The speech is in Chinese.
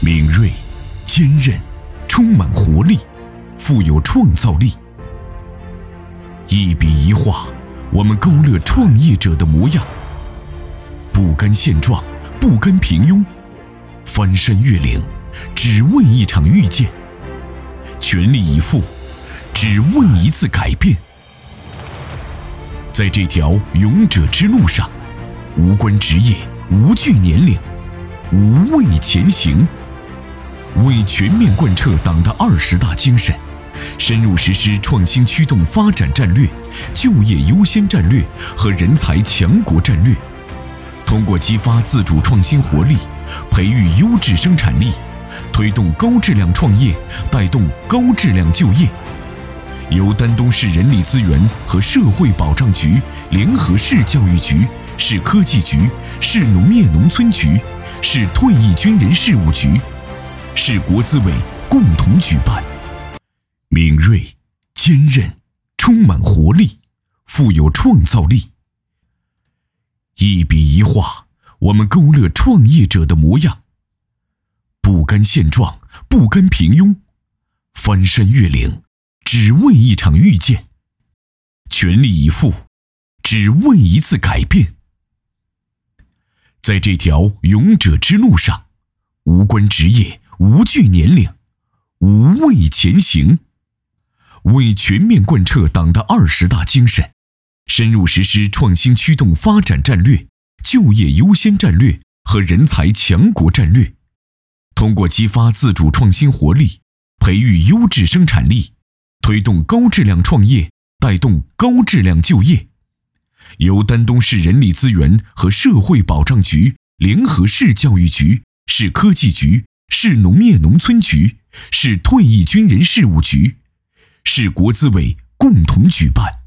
敏锐、坚韧，充满活力，富有创造力。一笔一画，我们勾勒创业者的模样。不甘现状，不甘平庸，翻山越岭，只为一场遇见；全力以赴，只为一次改变。在这条勇者之路上，无关职业，无惧年龄，无畏前行。为全面贯彻党的20大精神，深入实施创新驱动发展战略、就业优先战略和人才强国战略，通过激发自主创新活力，培育优质生产力，推动高质量创业，带动高质量就业。由丹东市人力资源和社会保障局联合市教育局、市科技局、市农业农村局、市退役军人事务局、市国资委共同举办。敏锐、坚韧，充满活力，富有创造力。一笔一画，我们勾勒创业者的模样。不甘现状，不甘平庸，翻山越岭，只为一场遇见；全力以赴，只为一次改变。在这条勇者之路上，无关职业，无惧年龄，无畏前行。为全面贯彻党的20大精神，深入实施创新驱动发展战略、就业优先战略和人才强国战略，通过激发自主创新活力，培育优质生产力，推动高质量创业，带动高质量就业。由丹东市人力资源和社会保障局联合市教育局、市科技局、市农业农村局、市退役军人事务局、市国资委共同举办。